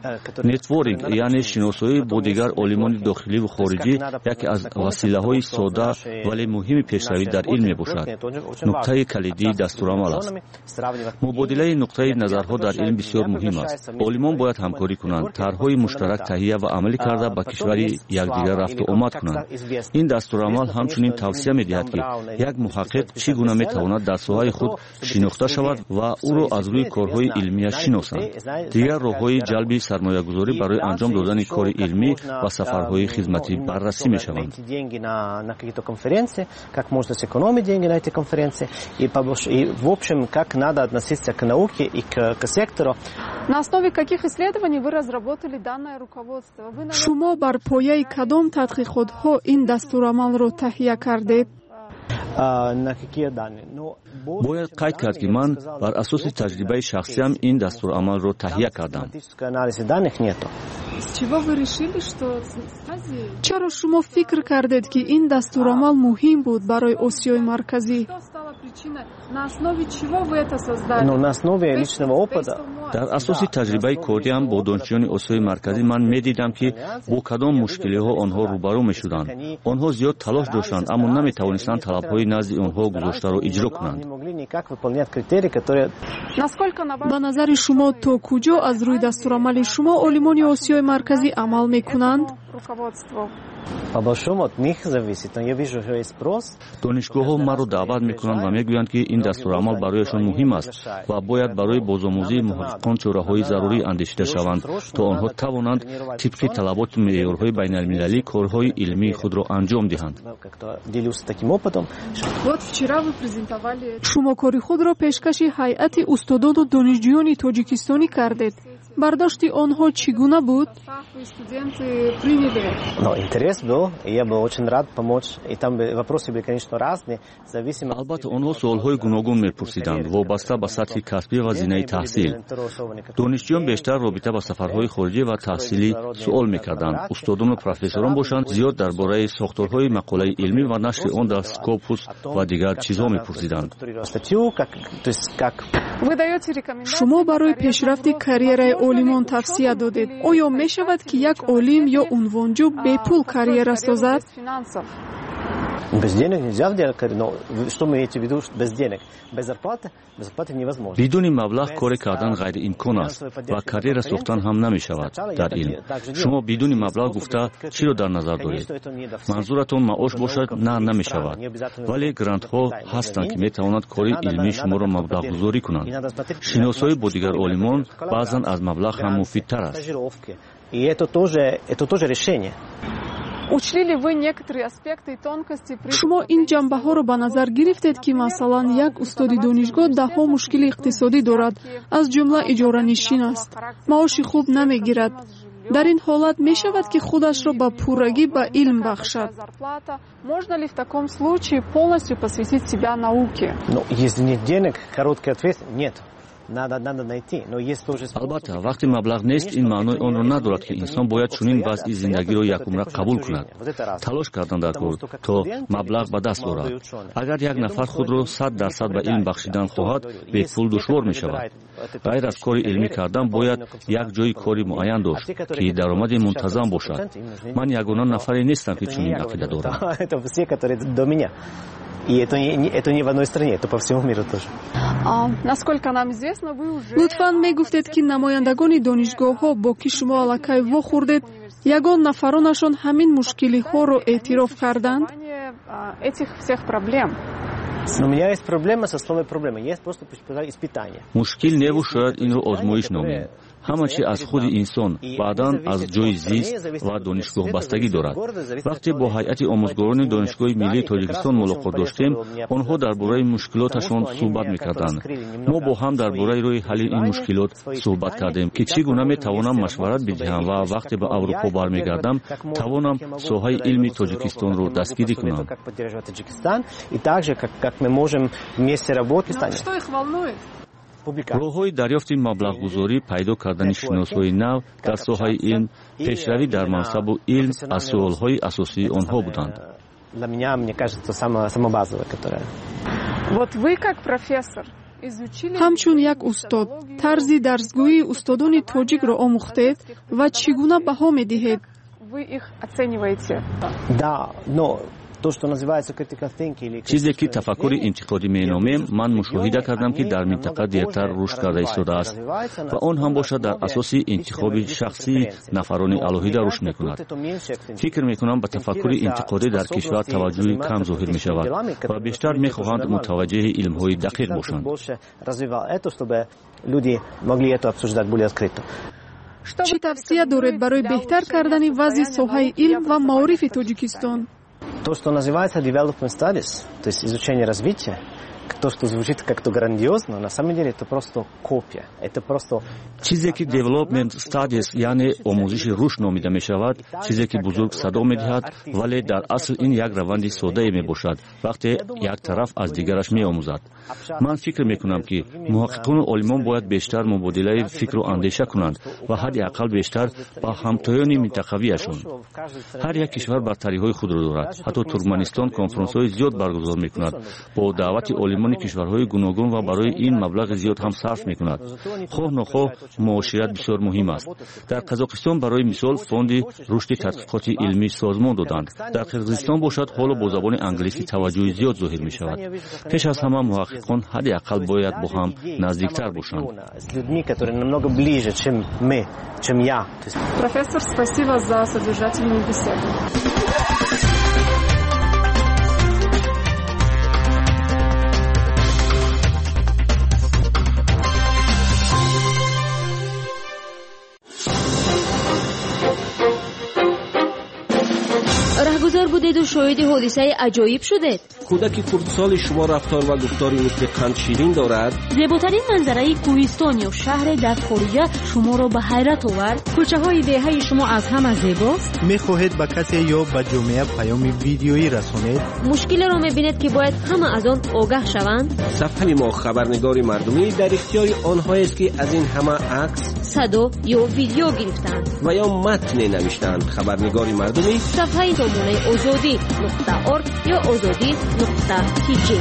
нетворинг яъне шиносоӣ бо дигар олимони дохиливу хориҷӣ яке аз василаҳои сода вале муҳими пешравӣ дар илм мебошад. нуқтаи калидии дастурамал аст. мубодилаи нуқтаи назарҳо дар илм бисёр муҳим аст. олимон бояд ҳамкорӣ кунанд, тарҳҳои муштарак таҳия ва амалӣ карда ба кишвари якдигар рафту омад кунанд. ин дастурамал ҳамчунин тавсия медиҳад ки як муҳаққиқ чӣ гуна метавонад дар соҳаи худ шинохта шавад ва ӯро аз рӯи корҳои илмияш шиносанд. дигар роҳҳои ҷалби сармоягузорӣ барои анҷом додани кори илмӣ ва сафарҳои хизматӣ баррасӣ мешаванд. На основе каких исследований вы разработали данное руководство? шумо бар пояи кадом тадқиқотҳо ин дастурамалро таҳия кардед? бояд қайд кард ки ман бар асоси таҷрибаи шахсиям ин дастурамалро таҳия кардам. чаро шумо фикр кардед ки ин дастурамал муҳим буд барои осиёи марказӣ? дар асоси таҷрибаи кориам бо донишҷӯёни осиёи марказӣ ман медидам ки бо кадом мушкилиҳо онҳо рӯбарӯ мешуданд. онҳо зиёд талош доштанд, аммо наметавонистанд талабҳои назди онҳо гузоштаро иҷро кунанд. ба назари шумо то куҷо аз рӯи дастурамали шумо олимони осиёи марказӣ амал мекунанд? донишгоҳҳо маро даъват мекунанд ва мегӯянд ки ин дастурамал барояшон муҳим аст ва бояд барои бозомӯзии муҳаққиқон чораҳои зарурӣ андешида шаванд, то онҳо тавонанд тибқи талаботу меъёрҳои байналмилалӣ корҳои илмии худро анҷом диҳанд. шумо кори худро пешкаши ҳайати устодону донишҷӯёни тоҷикистонӣ кардед. бардошти онҳо чӣ гуна буд? албатта онҳо суолҳои гуногун мепурсиданд, вобаста ба сатҳи касбӣ ва зинаи таҳсил. донишҷӯён бештар робита ба сафарҳои хориҷӣ ва таҳсилӣ суол мекарданд. устодону профессорон бошанд, зиёд дар бораи сохторҳои мақолаи илмӣ ва нашри он дар скопус ва дигар чизҳо мепурсиданд. шумо барои пешрафти карьераи олимон тавсия додед. оё мешавад ки як олим ё унвонҷӯ бепул карьера созад? бидуни маблағ коре кардан ғайриимкон аст ва карьера сохтан ҳам намешавад дар илм. шумо бидуни маблағ гуфта чиро дар назар доред? манзуратон маош бошад? На, намешавад. вале грантҳо ҳастанд ки метавонанд кори илмии шуморо маблағгузорӣ кунанд. шиносоӣ бо дигар олимон баъзан аз маблағ ҳам муфидтар аст. шумо ин ҷанбаҳоро ба назар гирифтед ки масалан як устоди донишгоҳ даҳҳо мушкили иқтисодӣ дорад, аз ҷумла иҷоранишин аст, маоши хуб намегирад. дар ин ҳолат мешавад ки худашро ба пуррагӣ ба илм бахшад? Можно ли в таком случае полностью посвятить себя науке? Если нет денег, короткий ответ – нет. албатта вақте маблағ нест, ин маънои онро надорад ки инсон бояд чунин вазъи зиндагиро якумра қабул кунад. талош кардан дар кор то маблағ ба даст орад. агар як нафар худро 100% ба илм бахшидан хоҳад, бепул душвор мешавад. ғайр аз кори илмӣ кардан бояд як ҷои кори муайян дошт ки даромади мунтазам бошад. ман ягона нафаре нестам ки чунин ақида дорам. И это не в одной стране, это по всему миру тоже. Насколько нам известно, вы уже... лутфан мегуфтед ки намояндагони донишгоҳҳо бо ки шумо аллакай вохӯрдед, ягон нафаронашон ҳамин мушкилиҳоро эътироф карданд? Этих всех проблем. Но у меня есть проблема со словом проблема. Есть просто испытание. мушкил неву шояд инро озмоиш номем. ҳама чи аз худи инсон, баъдан аз ҷои зист ва донишгоҳ бастагӣ дорад. вақте бо ҳайати омӯзгорони донишгоҳи миллии тоҷикистон мулоқот доштем, онҳо дар бораи мушкилоташон суҳбат мекарданд. мо бо ҳам дар бораи роҳи ҳалли ин мушкилот суҳбат кардем ки чӣ гуна метавонам машварат бидиҳам ва вақте ба аврупо бармегардам, тавонам соҳаи илми тоҷикистонро дастгирӣ кунам. роҳҳои дарёфти маблағгузорӣ, пайдо кардани шиносҳои нав дар соҳаи илм, пешравӣ дар мансабу илм аз суолҳои асосии онҳо буданд. Вот вы как профессор, ҳамчун як устод тарзи дарсгӯии устодони тоҷикро омӯхтед ва чӣ гуна баҳо медиҳед? чизе ки тафаккури интиқодӣ меномем, ман мушоҳида кардам, ки дар минтақа дертар рушд карда истодааст ва он ҳам бошад дар асоси интихоби шахсии нафарони алоҳида рушд мекунад. фикр мекунам ба тафаккури интиқодӣ дар кишвар таваҷҷӯҳи кам зоҳир мешавад ва бештар мехоҳанд мутаваҷҷеҳи илмҳои дақиқ бошанд. чӣ тавсия доред барои беҳтар кардани вазъи соҳаи илм ва маорифи Тоҷикистон? То, что называется development studies, то есть изучение развития, то, что звучит как-то грандиозно, на самом деле это просто копия. Это просто чизе ки development studies, яъне омӯзиши рушд номида мешавад, чизе ки бузург садо медиҳад, вале дар асл ин як раванди содае мебошад, вақте як тараф аз дигараш меомӯзад. ман фикр мекунам, ки муҳаққиқону олимон бояд бештар мубодилаи фикру андеша кунанд ва ҳадди ақал бештар ба ҳамтоёни минтақавиашон. ҳар як кишвар бартариҳои худро дорад. ҳатто Туркманистон конференсҳои зиёд баргузор мекунад бо даъвати олимони кишварҳои гуногун ва барои ин маблағи зиёд ҳам сарф мекунад. хоҳ нохоҳ муошират бисёр муҳим аст. дар Қазоқистон барои мисол фонди рушди тадқиқоти илмӣ созмон доданд. дар Қирғизистон бошад ҳоло бо забони англисӣ таваҷҷӯҳи зиёд зоҳир мешавад. пеш аз ҳама муҳаққиқон ҳадди ақал бояд бо ҳам наздиктар бошанд. Профессор, спасибо за содержательную беседу. راهگذار بودید و شاهد حادثه عجایب شدید. کودک خردسال شما رفتار و گفتاری مثل قند شیرین دارد. زیباترین منظره کوهستان یا شهر در خارج شما را به حیرت آورد. کوچه های دهه شما از همه زیباست. میخواهید به کسی یا به جامعه پیام ویدیویی رسانید؟ مشکل را میبینید که باید همه از آن آگاه شوند. صفحه ما خبرنگار مردمی در اختیار آنهایی است که از این همه عکس، صدا یا ویدیو گرفتند و یا متن نوشتند. خبرنگار مردمی صفحه نمونه azadi.org یا azadi.tk.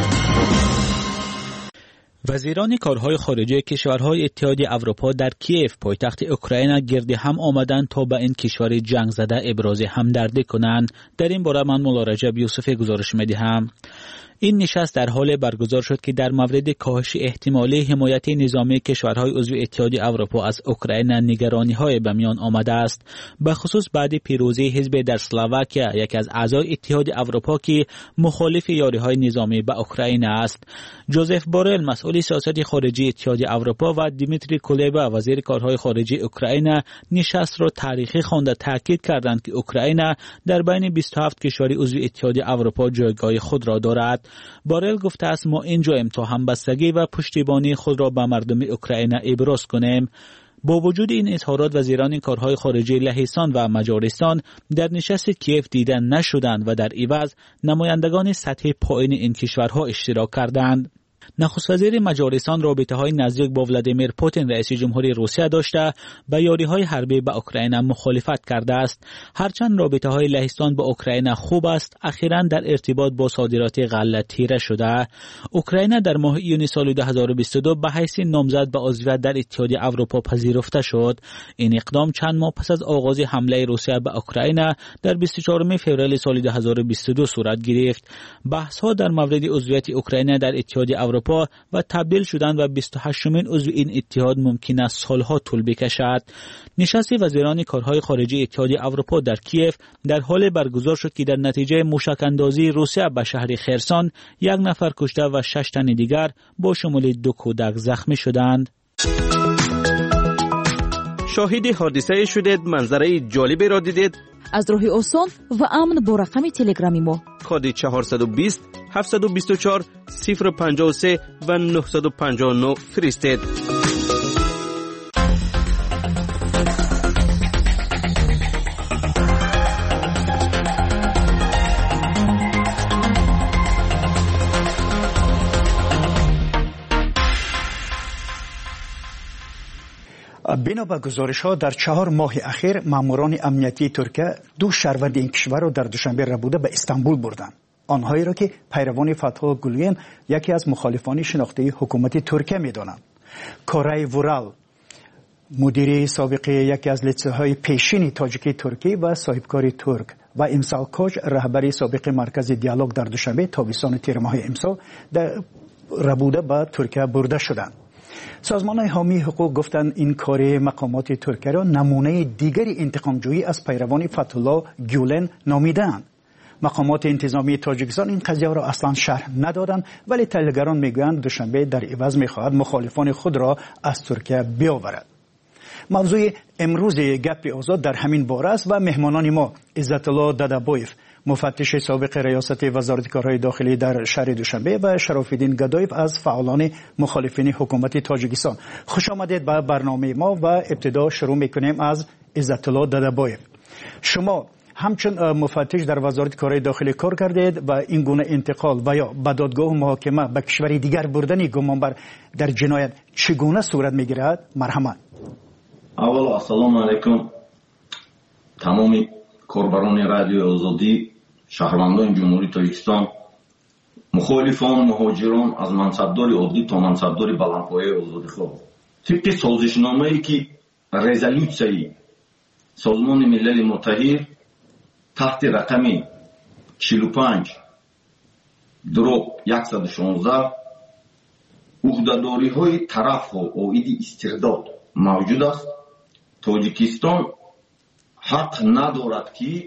وزیران کارهای خارجه کشورهای اتحادیه اروپا در کیف پایتخت اوکراین گرد هم آمدند تا به این کشور جنگ زده ابراز همدردی کنند. در این باره من مولا رجب یوسفی گزارش می‌دهم. این نشست در حال برگزار شد که در مورد کاهش احتمالی حمایت نظامی کشورهای عضو اتحادیه اروپا از اوکراین نگرانی‌های به میان آمده است، به خصوص بعد پیروزی حزب در اسلواکیا، یکی از اعضای اتحادیه اروپا که مخالف یاری‌های نظامی به اوکراین است. جوزف بورل مسئول سیاست خارجی اتحادیه اروپا و دیمیتری کولبا وزیر کارهای خارجه اوکراین نشست را تاریخی خوانده تاکید کردند که اوکراین در بین 27 کشور عضو اتحادیه اروپا جایگاه خود را دارد. بارل گفته است ما اینجاییم تا همبستگی و پشتیبانی خود را به مردم اوکراین ابراز کنیم. با وجود این اظهارات وزیران کارهای خارجه لهستان و مجارستان در نشست کیف دیدن نشدند و در عوض نمایندگان سطح پایین این کشورها اشتراک کردند. نخست وزیر مجارستان رابطه‌های نزدیک با ولادیمیر پوتین رئیس جمهوری روسیه داشته به یاری‌های حربی به اوکراین مخالفت کرده است. هرچند رابطه‌های لهستان با اوکراین خوب است، اخیراً در ارتباط با صادرات غله تیره شده. اوکراین در ماه ایون سال 2022 به حیث نامزد به عضویت در اتحادیه اروپا پذیرفته شد. این اقدام چند ماه پس از آغاز حمله روسیه به اوکراین در 24 فوریه سال 2022 صورت گرفت. بحث‌ها در مورد عضویت اوکراین در اتحادیه اروپا و تبدیل شدن و 28مین عضو این اتحاد ممکن است سالها طول بکشد. نشست وزیران کارهای خارجه اتحادیه اروپا در کیف در حال برگزار شد که در نتیجه موشک‌اندازی روسیه به شهر خرسان 1 نفر کشته و 6 تن دیگر با شمول 2 کودک زخمی شدند. شاهد حادثه شدید، منظره جالبی را دیدید؟ از راه آسان و امن با رقم تلگرامی ما کد 420 724 053 و 959 فرستید. بنا به گزارش‌ها در 4 ماه اخیر ماموران امنیتی ترکیه 2 شهروند این کشور را در دوشنبه ربوده به استانبول بردند. آنهایی را که پیروان فتح گولن یکی از مخالفان شناخته حکومت ترکیه می‌دانند. کورای ورال مدیر سابق یکی از لیسه‌های پیشین تاجیکی ترکی و صاحبکار ترک و امسال کوچ رهبر سابق مرکز دیالوگ در دوشنبه تابستان تیر ماه امسال در ربوده به ترکیه برده شدند. سازمان‌های حامی حقوق گفتند این کار مقامات ترکیه را نمونه دیگری انتقام‌جویی از پیروان فتح الله گولن نامیدند. مقامات انتظامی تاجیکستان این قضیه را اصلا شرح ندادند، ولی تحلیلگران میگویند دوشنبه در عوض می‌خواهد مخالفان خود را از ترکیه بیاورد. موضوع امروز گپ آزاد در همین باره است و مهمانان ما عزت الله دادابویف مفتش سابق ریاست وزارت کارهای داخلی در شهر دوشنبه و شرف الدین گدایف از فعالان مخالفین حکومت تاجیکستان. خوش آمدید به برنامه ما و ابتدا شروع میکنیم از عزت الله دادابویف. شما همچون مفتش در وزارت کارهای داخلی کار کردید و این گونه انتقال و یا به دادگاه محاکمه به کشور دیگر بردن گمانبر در جنایت چگونه صورت میگیرد؟ مرحمت. اول السلام علیکم تمامی کاربران رادیو آزادی، شهروندان جمهوری تاجیکستان، مخالفان، مهاجران از منصبدار عادی تا منصبدار بلندپایه آزادیخواه. طبق سازشنامه‌ای که رزولوسیای سازمان ملل متحد تحت رقم 45/116 عهده‌داری‌های طرف و عاید استرداد موجود است. تاجیکستان حق ندارد که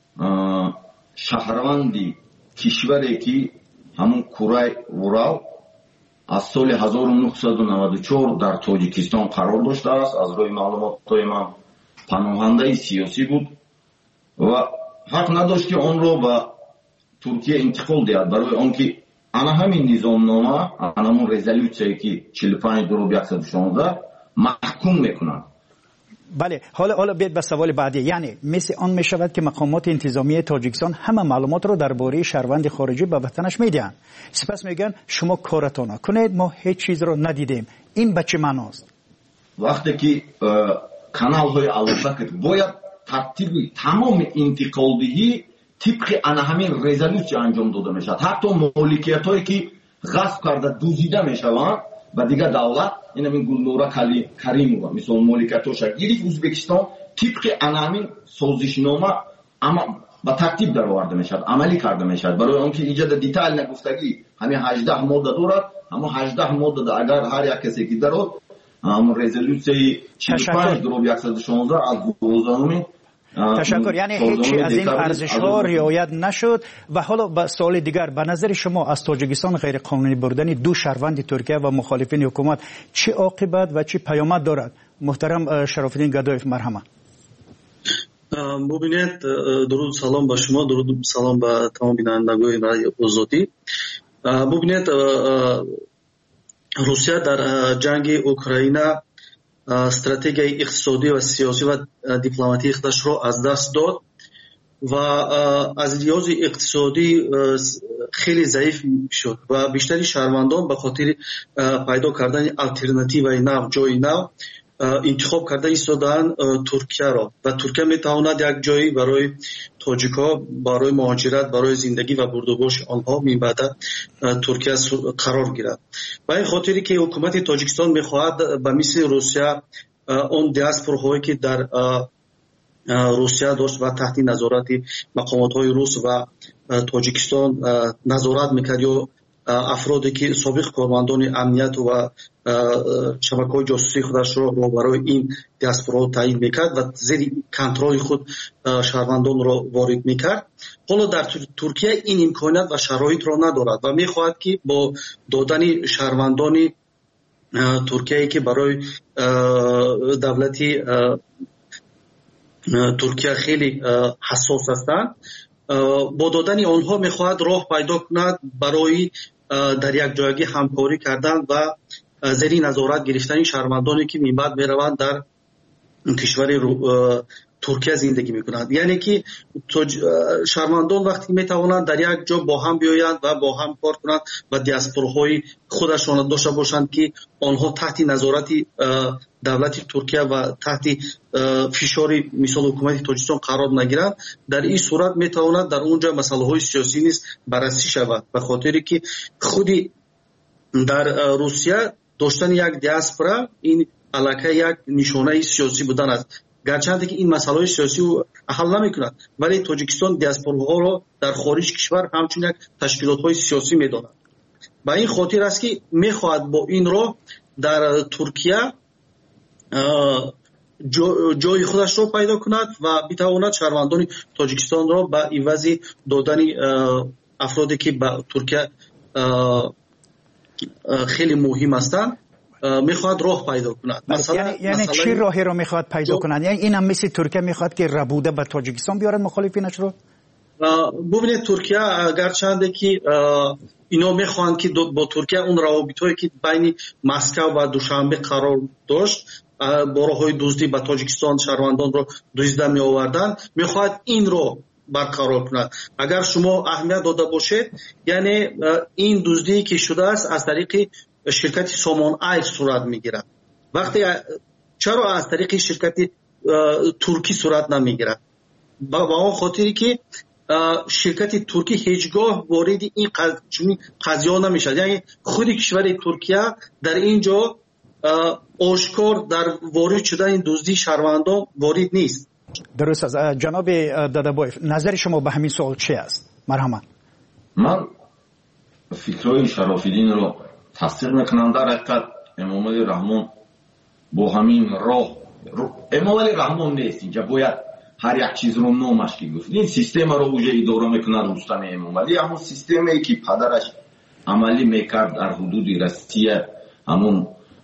شهروندی کشوری که همون کورای ورال از سال 1994 در تاجیکستان قرار داشته است، از روی معلومات‌های من پناهنده سیاسی بود و حق نداشت که آن را به ترکیه انتقال دهد، برای آنکه انا همین نظامنامه، همون رزولوسیایی که 45/116 محکوم میکنند. بله، حالا بیاید به سوال بعدی. یعنی مثل آن می شود که مقامات انتظامی تاجیکستان همه معلومات رو درباره شهروند خارجی به وطنش میدهند، سپس میگن شما کارتون کنید، ما هیچ چیز رو ندیدیم. این به چه معناست؟ وقتی که کانال های علاقه باید ترتیب تمام انتقالدهی طبق همین رزولوسی انجام داده می شود. حتی مالکیت هایی که غصب کرده دزدیده می شوند و دیگه دولت این همین گلنورا کریمووا مثل مالکیتش گرفت ازبکستان طبق همین سازشنامه اما با ترتیب در آورده می شود، عملی کرده می شود. برای آنکه ایجاد دیتیل نگفتگی همین 18 ماده دارد، اما 18 ماده اگر هر یک کسی که دارد همون رزولوسی 45/116 از 2000 تشکر. یعنی هیچی از این ارزش‌ها رعایت نشد. و حالا به سوال دیگر، به نظر شما از تاجیکستان غیر قانونی بردن دو شهروند ترکیه و مخالفین حکومت چه عاقبت و چه پیامد دارد؟ محترم شرف الدین گدایف، مرحمت. ببینید، درود سلام با شما، درود سلام با تمام بینندگان رادیو آزادی. ببینید، روسیه در جنگ اوکراین استراتژی اقتصادی و سیاسی و دیپلماتیک خودش را از دست داد و از لحاظ اقتصادی خیلی ضعیف شد و بیشتری شهروندان به خاطر پیدا کردن آلترناتیو نو، جای نو انتخاب کرده ایستادن ترکیه را و ترکیه میتواند یک جایی برای تاجیک‌ها برای مهاجرت، برای زندگی و بردوبارش آنها میباید ترکیه قرار گیرد. و این خاطری که حکومت تاجیکستان میخواهد به مثل روسیه اون دیاسپوراهایی که در روسیه داشت و تحت نظارت مقامات‌های روس و تاجیکستان نظارت میکرد، یا افرادی که سابق کارمندان امنیت و شبکه‌های جاسوسی خودش را برای این دیاسپورا تعیین میکرد و زیر کنترل خود شهروندان را وارد میکرد. حالا در ترکیه این امکانات و شرایط را ندارد و میخواهد که با دادن شهروندان ترکیه که برای دولت ترکیه خیلی حساس هستند، با دادن آنها میخواهد راه پیدا کند برای در یک جایگی همکاری کردن و زیر نظارت گرفتن شهروندانی که میبعد میروند در کشور ترکیه زندگی میکنند. یعنی که شهروندان وقتی میتوانند در یک جا با هم بیایند و با هم کار کنند و دیاسپوراهای خودشان داشته باشند که آنها تحت نظارت دولت ترکیه و تحت فشار مثال حکومت تاجیکستان قرار نگیرند، در این صورت میتواند در اونجا مسائل های سیاسی نیز بررسی شود، به خاطری که خودی در روسیه داشتن یک دیاسپورا این علاقه یک نشانه سیاسی بودن است، گرچند که این مسائل سیاسی رو حل نمی‌کند، ولی تاجیکستان دیاسپوراها را در خارج کشور همچون یک تشکیلات‌های سیاسی می‌داند. به این خاطر است که می‌خواهد با این راه در ترکیه جای خودش را پیدا کند و بتواند شهروندان تاجیکستان را به عوض دادن افرادی که به ترکیه خیلی مهم هستند میخواد راه پیدا کند. یعنی چی راهی رو میخواد پیدا کند؟ یعنی این هم مثل ترکیه میخواد که ربوده به تاجیکستان بیارد مخالفینش رو؟ ببینید ترکیه اگرچند که اینا میخوان که با ترکیه اون روابطایی که بین مسکو و دوشنبه قرار داشت با راههای دزدی به تاجیکستان شهروندان رو دزدیده می آوردن، میخواد این رو برقرار کند. اگر شما اهمیت داده باشید، یعنی این دزدی که شده است از طریق شرکت سامان ایر صورت میگیرد. وقتی چرا از طریق شرکت ترکی صورت نمیگیرد؟ با اون خاطری که شرکت ترکی هیچگاه وارد این قضیه نمیشد. یعنی خود کشور ترکیه در اینجا آشکار در وارد شدن این دزدی شهروندان وارد نیست. درست است. جناب دادابایف، نظر شما به همین سوال چی است؟ مرحمت. من فکرهای شرافیدین رو تصدیق میکنم. در حقیقت امام علی رحمان با همین راه امام علی رحمان نیست، اینجا باید هر یک چیز رو نامش که گفت. این سیستم رو اوجه اداره میکنه رستم امام علی، همون سیستمی که پدرش عملی میکرد در حدود روسیه، همون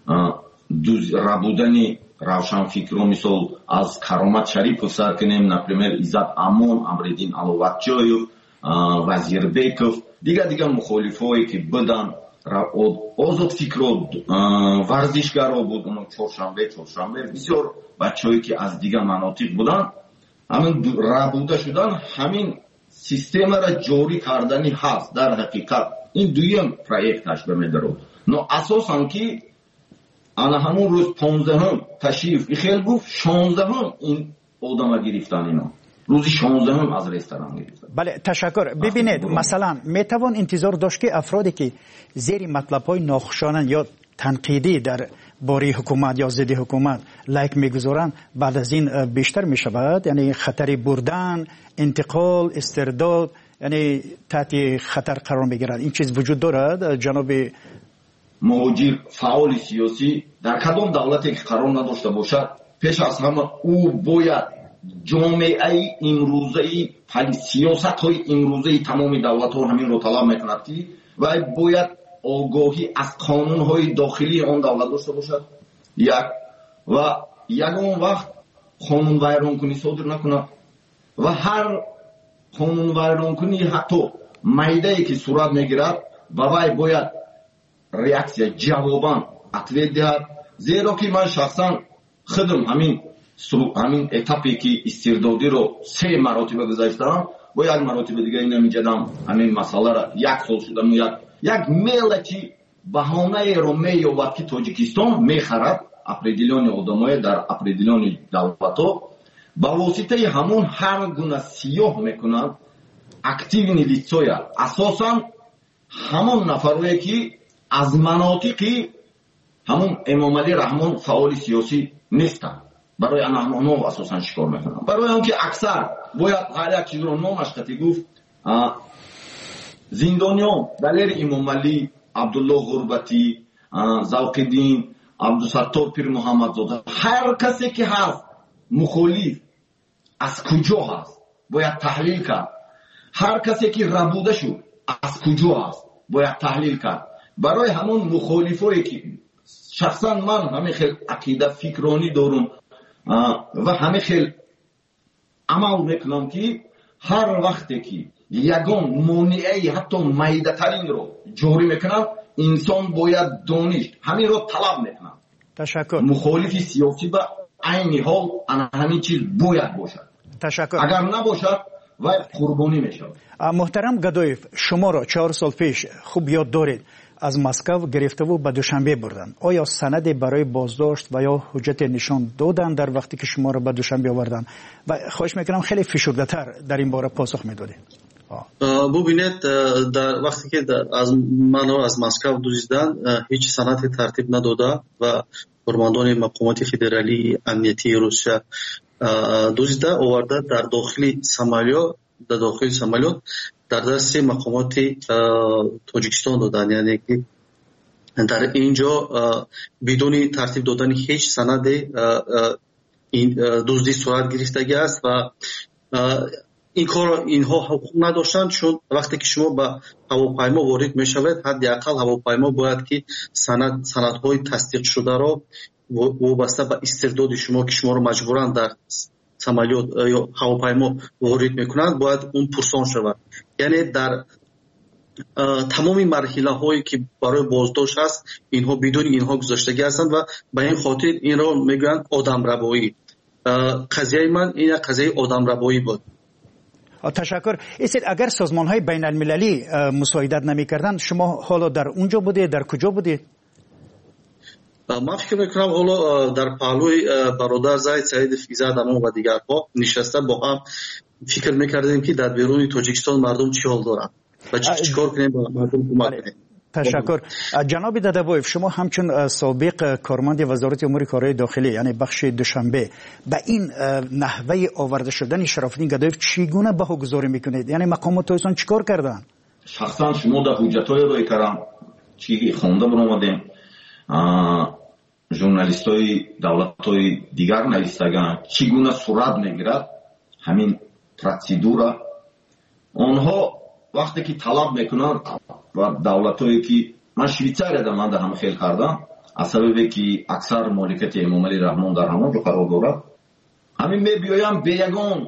ربودن روشنفکران مثل از کرامت شریف سر کنیم، نپریمر ایزد امون، امردین علواتجایو، وزیر بیکوف، دیگه مخالفایی که بدن آزاد فکر ورزشگرا بود، اون چهارشنبه بسیار بچه‌ای که از دیگه مناطق بودن، همین ربوده شدن، همین سیستم را جاری کردنی هست. در حقیقت این دویم پروژهش به میدارد. نو اساساً که انا همون روز 15 تشریف خیلی گفت 16 این آدم گرفتن، اینا روزی 16 از رستوران گرفتن. بله تشکر. ببینید مثلا میتوان انتظار داشت که افرادی که زیر مطلب‌های ناخوشایند یا تنقیدی در باره حکومت یا ضد حکومت لایک میگذارند بعد از این بیشتر میشود، یعنی خطر بردن، انتقال، استرداد، یعنی تحت خطر قرار میگیرد. این چیز وجود دارد جناب مهاجر فعال سیاسی در کدام دولتی که قرار نداشته باشد، پیش از همه او باید جامعه امروزه سیاست های امروزه تمام دولت ها همین رو طلب میکند که و باید آگاهی از قانون های داخلی آن دولت داشته باشد. و یگان وقت قانون ویران کنی صادر نکند و هر قانون ویران کنی حتی میده که صورت میگیرد باید ریاکسیا جوابان اتویت دهد. زیرا که من شخصا خودم همین اتاپی که استردادی رو 3 مراتبه گذاشتم و یک مراتبه دیگه اینا میجدم همین مسئله را 1 سال شدم یک ملتی بهانه رو مییابد که تاجیکستان میخرد اپریدیلون آدمای در اپریدیلون دولتا با واسطه همون هر گونه سیاه میکنند اکتیوینی لیتسویا اساسا همون نفرایی که از مناطقی همون امام علی رحمان فعال سیاسی نیستن، برای آنها اساسا شکار میکنن، برای اون که اکثر باید هر یک چیز رو نامش قطعی گفت. زندانیان دلیر امام علی، عبدالله غربتی، ذوق‌الدین، عبدالستار پیر محمدزاده، هر کسی که هست مخالف از کجا هست باید تحلیل کرد. هر کسی که ربوده شد از کجا هست باید تحلیل کرد. برای همون مخالفایی که شخصا من همه خیلی عقیده فکرانی دارم و همه خیلی عمل میکنم که هر وقتی که یگان مانعی حتی میده ترین رو جاری میکنم، انسان باید دانش همین رو طلب میکنم. تشکر. مخالف سیاسی با عین حال همین چیز باید باشد. تشکر. اگر نباشد و قربانی میشود. محترم گدایف، شما را 4 سال پیش خوب یاد دارید از مسکو گرفته و به دوشنبه بردن. آیا سندی برای بازداشت و یا حجت نشان دادن در وقتی که شما را به دوشنبه آوردن؟ و خواهش میکنم خیلی فشرده‌تر در این باره پاسخ میدادید. ببینید، در وقتی که از منو از مسکو دزدیدن هیچ سندی ترتیب نداده و فرماندهان مقامات فدرالی امنیتی روسیه دزدیده آورده در داخل سامالیات در دست مقامات تاجیکستان دادن. یعنی که در اینجا بدون ترتیب دادن هیچ سند این دزدی صورت گرفتگی است و این کار اینها حقوق نداشتند، چون وقتی که شما به هواپیما وارد میشوید حداقل هواپیما باید که سندهای تصدیق شده را وابسته به استعداد شما که شما را مجبورن در سامالیات یا هواپیما وارد میکنند باید اون پرسان شود. یعنی در تمام مرحله هایی که برای بازداشت هست اینها بدون اینها گذاشتگی هستند و به این خاطر این را میگن آدم ربایی. قضیه من این قضیه آدم ربایی بود. تشکر. اگر سازمان های بین المللی مساعدت نمی کردن شما حالا در اونجا بودید؟ در کجا بودید؟ من فکر میکنم حالا در پهلوی برادر زید سعید فیزادمون و دیگرها نشسته با هم فکر میکردیم که در بیرون تاجیکستان مردم چی حال دارن و چیکار کنیم با مردم کمک کنیم. تشکر. جناب دادابویف، شما همچون سابق کارمند وزارت امور کارهای داخلی یعنی بخش دوشنبه به این نحوه آورده شدن شرافالدین گدایف چگونه بهاگذاری میکنید؟ یعنی مقامات تایسان چیکار کردن؟ شخصا شما در حجت‌های روی کردم چی خونده برآمدیم، ژورنالیست‌های دولت‌های دیگر نویستگان چگونه صورت میگیرد همین پروسیدور. آنها وقتی که طلب میکنن و دولت‌هایی که من شویцария در من هم خیلی کردم از سببی که اکثر مالکیت امام علی رحمان در همون جو قرار دارد، همین میبیایم به یگان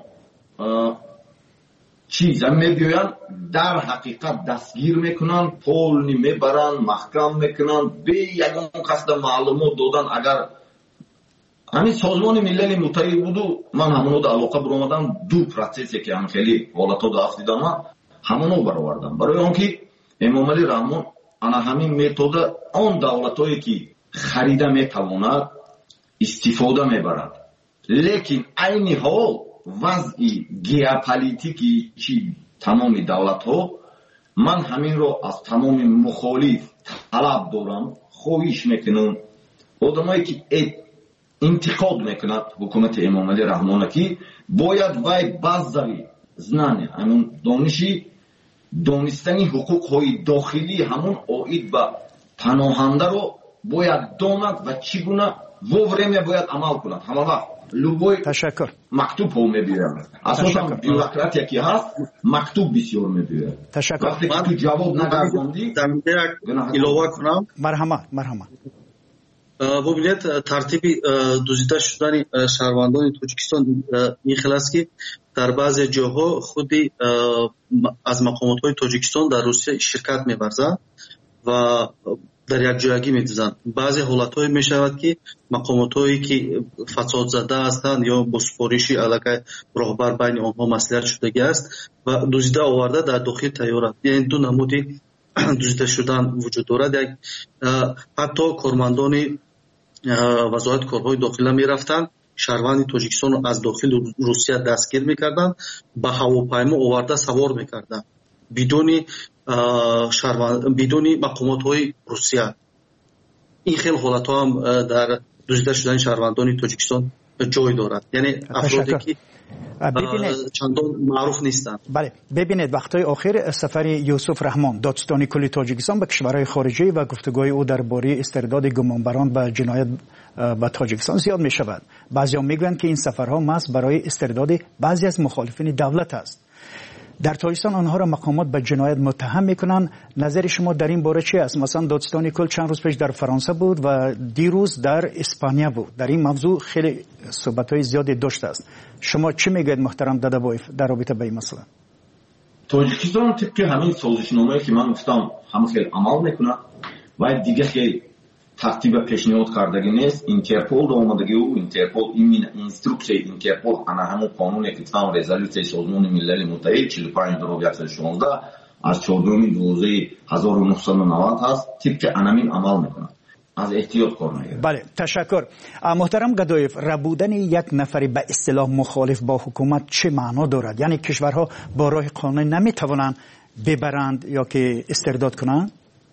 چیز میبیایم در حقیقت دستگیر میکنن، پول میبرن، محکم میکنن، به یگان قصد معلومات دادن. اگر همین سازمان ملل متحد بودو من همونو در علاقه برآمدم دو پروسسی که هم خیلی حالتا داشت دیدم همونو برآوردم برای آنکه امام علی رحمان انا همین متد آن دولتایی که خریده میتواند استفاده میبرد، لیکن عین حال وضعی ژئوپلیتیکی چی تمام دولت ها من همین رو از تمام مخالف طلب دارم، خواهش میکنم آدمایی که انتقاد میکند حکومت امام علی رحمان که باید وای بازداری знания همون دانستنی حقوق های داخلی همون آید به پناهنده رو باید داند و چگونه وفرمی باید عمل کند. همه وقت لوبوی مکتوب ها میبیرد، اساسا بیوروکراتی که هست مکتوب بسیار میبیرد. وقتی که تو جواب نگرداندی ایلاوه کنم. مرحمت. ببینید ترتیب دزدیده شدن شهروندان تاجیکستان این خیلی است که در بعضی جاها خودی از مقامات های تاجیکستان در روسیه شرکت می‌ورزند و در یک جایگی می‌دوزند. بعضی حالت‌های می‌شود که مقامات هایی که فساد زده هستند یا با سفارشی علاقه راهبر بین آنها مصلحت شدگی است و دزدیده آورده در داخل تیاره. یعنی دو نمودی دزدیده شدن وجود دارد. یک حتی کارمندان وزارت کارهای داخلی می‌رفتند شهروند تاجیکستان از داخل روسیه دستگیر می‌کردند، به هواپیما آورده سوار می‌کردند بدون مقامات‌های روسیه. این خیلی حالت‌ها هم در دزدیده شدن شهروندان تاجیکستان جای دارد. یعنی افرادی که چندان معروف نیستند. بله، ببینید وقتهای آخر سفر یوسف رحمان دادستان کل تاجیکستان به کشورهای خارجی و گفتگوهای او درباره استرداد گمانبران به جنایت به تاجیکستان زیاد می شود. بعضی‌ها میگویند که این سفرها محض برای استرداد بعضی از مخالفین دولت است. در تاجیکستان آنها را مقامات به جنایت متهم میکنند. نظر شما در این باره چی است؟ مثلا دادستان کل چند روز پیش در فرانسه بود و دیروز در اسپانیا بود. در این موضوع خیلی صحبت‌های زیادی داشته است. شما چی میگید محترم دادابویف در رابطه با این مسئله؟ تاجیکستان طبق همین سازشنامه‌ای که من گفتم هم خیلی عمل میکنه و دیگه خیلی тартиба пешниҳод кардагӣ нест. Интерпол омадагӣ Интерпол инструксияи Интерпол ана ҳамун қонуне ки там резолюцияи Созмони Милали Муттаҳид 45/116 аз 4/12/1990 ҳаст. тибқи анамин амал мекунад. аз эҳтиёт кор мегирад. бале, ташаккур. муҳтарам Гадоев, рабудани як нафари ба истилоҳ мухолиф бо ҳукумат чӣ маъно дорад? яъне кишварҳо бо роҳи қонунӣ наметавонанд бибаранд ё ки истирдод кунанд?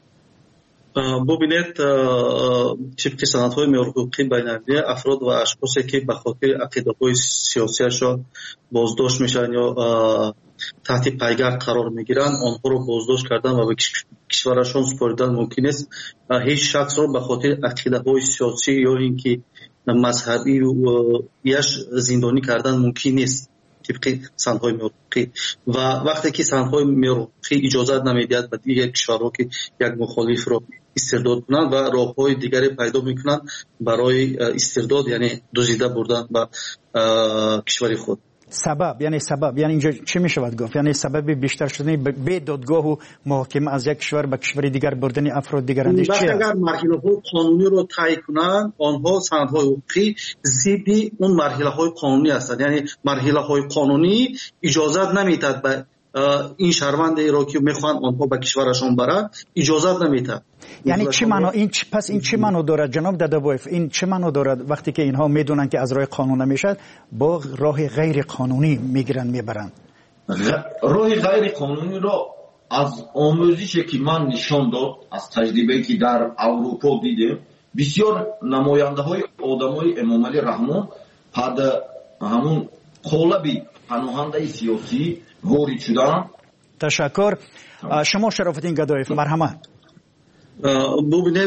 бубинед, тибқи санадҳои меҳрухуқии байналмилалӣ афрод ва ашхосе ки ба хотири ақидаҳои сиёсиашон боздошт мешаванд ё таҳти пайгард қарор мегиранд, онҳоро боздошт кардан ва ба кишварашон супоридан мумкин нест. ҳеҷ шахсро ба хотири ақидаҳои сиёсӣ ё ин ки мазҳабӣ яш зиндонӣ кардан мумкин нест тибқи санадҳои меҳрухуқӣ. ва вақте ки санадҳои меҳрухуқӣ иҷозат намедиҳад ба дигар кишварҳо ки як мухолифро истирдод кунанд ва роҳҳои дигаре пайдо мекунанд барои истирдод, яъне дузида бурдан ба кишвари худ. сабаб яъне инҷо чӣ мешавад гуфт? яъне сабаби бештар шудани бе додгоҳу муҳокима аз як кишвар ба кишвари дигар бурдани афрод дигарандеш чӣ аст? агар марҳилаҳои қонуниро тай кунанд, онҳо санадҳои ҳуқуқӣ зидди он марҳилаҳои қонунӣ ҳастанд. яъне марҳилаҳои қонунӣ иҷозат намедиҳад ба ин шаҳрвандеро ки мехоҳанд онҳо ба кишварашон баранд иҷозат намедиҳад. яъне чӣ маъно пас ин чӣ маъно дорад ҷаноб Дадабоев? ин чӣ маъно дорад вақте ки инҳо медонанд ки аз роҳи қонун намешавад, бо роҳи ғайриқонунӣ мегиранд мебаранд? роҳи ғайриқонуниро аз омӯзише ки ман нишон дод, аз таҷрибае ки дар Аврупо дидем, бисёр намояндаҳои одамои Эмомалӣ Раҳмон пад ҳамун қолаби паноҳандаи сиёсӣ ворид шуданд. ташаккур. шумо Шарофиддин Гадоев, марҳамат. бубинед,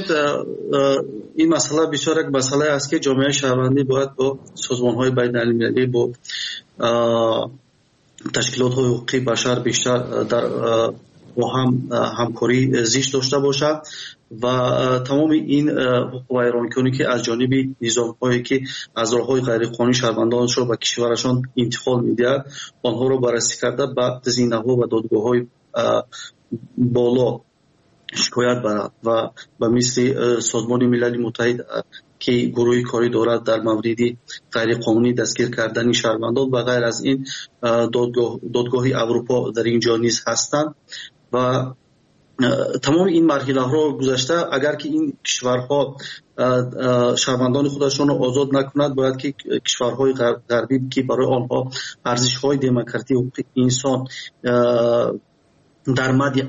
ин масъала бисёр як масъалае аст ки ҷомеаи шаҳрвандӣ бояд бо созмонҳои байналмилалӣ, бо ташкилотҳои ҳуқуқи башар бештар бо ҳам ҳамкорӣ зишт дошта бошад ва тамоми ин ҳуқуқвайронкунӣ ки аз ҷониби низомҳое ки аз роҳҳои ғайриқонунӣ шаҳрвандонашро ба кишварашон интиқол медиҳад, онҳоро баррасӣ карда ба зинаҳо ва додгоҳҳои боло шикоят барад ва ба мисли Созмони Милали Муттаҳид ки гурӯҳи корӣ дорад дар мавриди ғайриқонунӣ дастгир кардани шаҳрвандон ва ғайр аз ин додгоҳи Аврупо дар ин ҷо низ ҳастанд. ва тамоми ин марҳилаҳоро гузашта, агар ки ин кишварҳо шаҳрвандони худашонро озод накунад, бояд ки кишварҳои ғарбӣ ки барои онҳо арзишҳои демократӣ, ҳуқуқи инсон дар мадди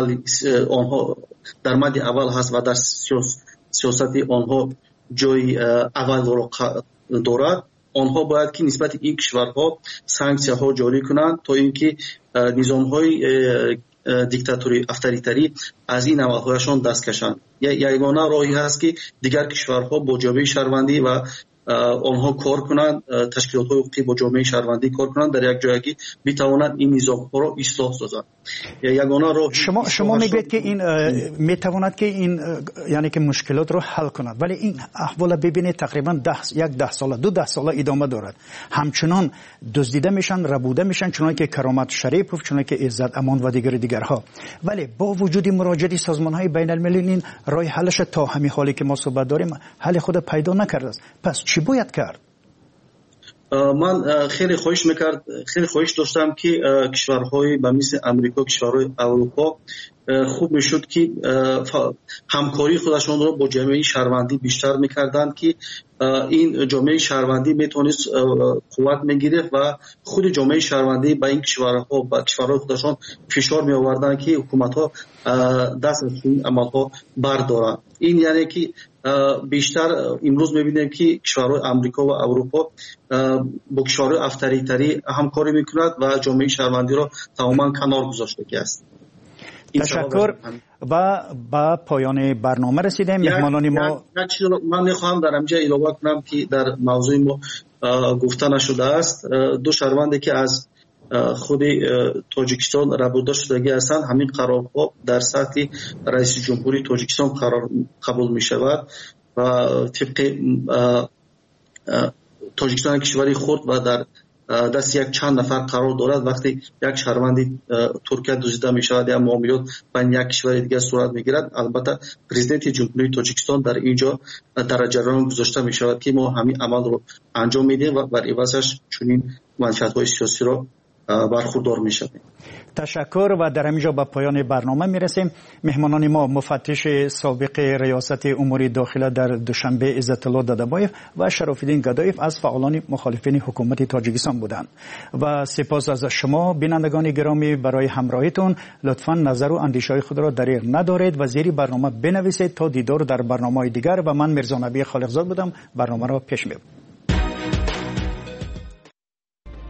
аввал ҳаст ва дар сиёсати онҳо ҷои аввалро дорад, онҳо бояд ки нисбати ин кишварҳо санксияҳо ҷорӣ кунанд, то ин ки низомҳои диктатури авторитарӣ аз ин амалҳояшон даст кашанд. ягона роҳи ҳаст ки дигар кишварҳо бо ҷомеаи шаҳрвандӣ ва онҳо кор кунанд, ташкилотҳои ҳуқуқӣ бо ҷомеаи шаҳрвандӣ кор кунанд, дар як ҷое ки битавонанд ин низомҳоро ислоҳ созанд. ягона роҳ шумо мегӯед ки ин метавонад ки ин яъне ки мушкилотро ҳал кунад, вале ин аҳвола бибинед тақрибан 10 сола 2 сола идома дорад. ҳамчунон дуздида мешанд, рабуда мешанд, чуноне ки Каромат Шарипов, чуноне ки Иззат Амон ва дигарҳо. вале бо вуҷуди муроҷиати созмонҳои байналмилалӣ ин роҳи ҳалаш то ҳамин ҳоле ки мо суҳбат дорем ҳалли худа пайдо накардааст. пас чӣ бояд кард? ман хеле хоҳиш доштам ки кишварҳои ба мисли Амрико, кишварҳои Аврупо хуб мешуд ки ҳамкории худашонро бо ҷомеаи шаҳрвандӣ биштар мекарданд ки ин ҷомеаи шаҳрвандӣ метавонист қувват мегирифт ва худи ҷомеаи шаҳрвандӣ ба ин кишварҳо, ба кишварҳои худашон фишор меоварданд ки ҳукуматҳо даст аз ин амалҳо бардоранд. ин яъне ки بیشتر امروز می‌بینیم که کشورهای آمریکا و اروپا با کشورهای авторитарӣ همکاری می‌کند و جامعه شهروندی را تماما کنار گذاشته است. تشکر. با پایان برنامه رسیدیم. مهمانان ما من می‌خواهم در اینجا اضافه کنم که در موضوع ما گفته نشده است دو شهروندی که از خود تاجیکستان رابطه شدگی هستند همین قرارها در سطح رئیس جمهوری تاجیکستان قبول می شود و طبق تاجیکستان کشوری خرد و در دست یک چند نفر قرار دارد. وقتی یک شهروندی ترکیه دزدیده می شود یا معاملات بین یک کشور دیگر صورت می گیرد، البته پرزیدنت جمهوری تاجیکستان در اینجا در جریان گذاشته می شود که ما همین عمل رو انجام میدیم و بر عوضش چنین منفعت های سیاسی رو برخوردار می شویم. تشکر و در همینجا به پایان برنامه می رسیم. مهمانان ما مفتش سابق ریاست امور داخله در دوشنبه عزت الله دادبایف و شرافالدین گدایف از فعالان مخالفین حکومت تاجیکستان بودند و سپاس از شما بینندگان گرامی برای همراهیتون. لطفا نظر و اندیشه خود را دریغ ندارید و زیر برنامه بنویسید تا دیدار در برنامه دیگر. و من میرزا نبی خالقزاد بودم، برنامه را پیش میبرم.